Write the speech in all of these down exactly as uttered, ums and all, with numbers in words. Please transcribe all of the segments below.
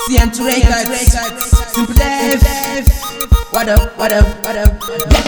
C M two Records, Simple Dave. What up, what up, what up?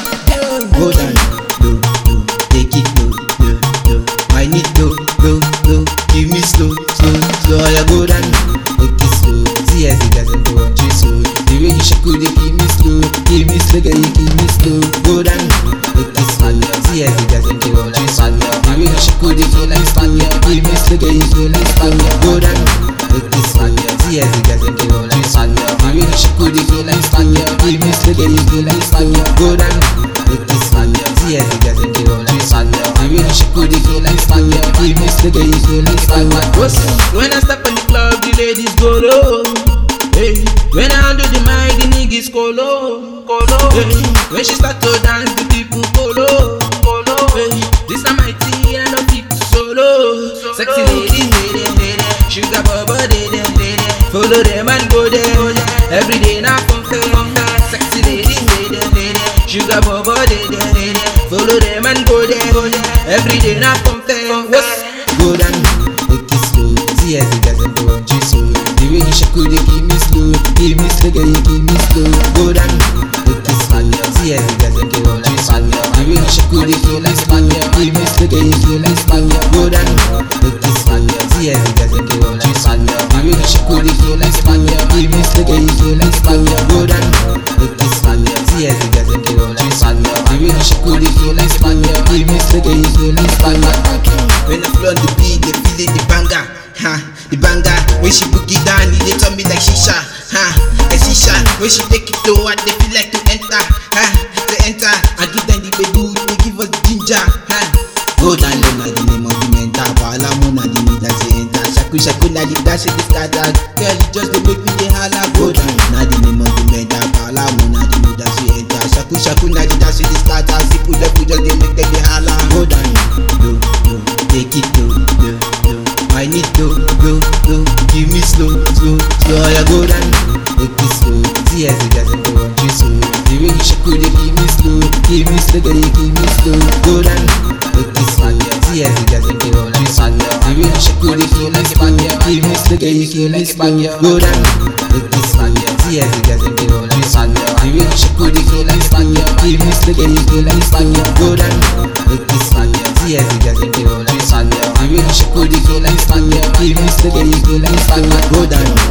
Go down, low, low, take it low, low, low. I need low, low, low. Give me slow, slow, slow. I go down, take it slow. See as it doesn't go on too slow. The way you shake it, give me slow, give me slow, girl, you give me slow. Go down, take it slow. See as it doesn't go on too slow. The way you shake it, give me slow, give me slow, girl, you give me slow. Go down, take it slow. See as it doesn't go on too slow. The way you shake it, give me slow, give me slow, girl, you give me slow. Go down. Take this man, see as it doesn't give on this man. The way you should put it in like man, give me slow, girl, you feel like man. When I step in the club, the ladies go low. Hey, when I undo the mic, the niggas go low, go low. Hey, when she start to dance, the people go low, go low. Hey, this is my tea, I know people solo. Sexy ladies, lady, lady, sugar bubble, lady, lady. Follow them and go there. Every day now from fair. Sexy ladies, lady, lady. Sugar bubble, they, they, they, they. Follow them and go there, go there. Every day not compare. Go down, take it slow. See as it doesn't go on too slow. The way you shake it, give me slow, give me slow, girl, you give me slow. Go down, take it slow. See as it doesn't go on too slow. The way you shake it, give me slow, give me slow, girl, you give me slow. Go down, take it slow. See as it doesn't go on too slow. The way you shake it, give me slow, give me slow, girl, you give me slow. Go down, take it slow. See as it doesn't go on too slow. The way you shake it, give me slow, give me slow, girl, you give me slow. When I flow on the beat, they feel it, the banger, ha, the banger. When she boogie down, they turn me like shisha, ha, a shisha. When she take it low, I they feel like to enter, ha, to enter. I give them the baby, they give us the ginger, ha. Go down low, na the name of the mentor. Bala mo na the need that's the enter. Shaku shaku na the dash it the scatter. Girl, you just they make me the holla. Go down, na the name of the mentor. Bala mo na the need that's the enter. Shaku shaku na the dash it the scatter. People left we just they make them the holla. Go down, low, low, take it low, low, low. I need low, low, low. Give me slow, slow, slow. I go down, take it slow. See as it doesn't go on too slow. The way you shaku they give me slow, give me slow, girl, you give me slow. Go down. See as it doesn't give on this man. The way you shake it, feel like man. Give me slow, girl, you feel like man. Go down, take this man. See as it doesn't give on this man. The way you shake it, feel like man. Give me slow, girl, you feel like man. Go down, take this man. See as it doesn't give on this man. The way you shake it, feel like man. Give me slow, girl, you feel like man. Go down.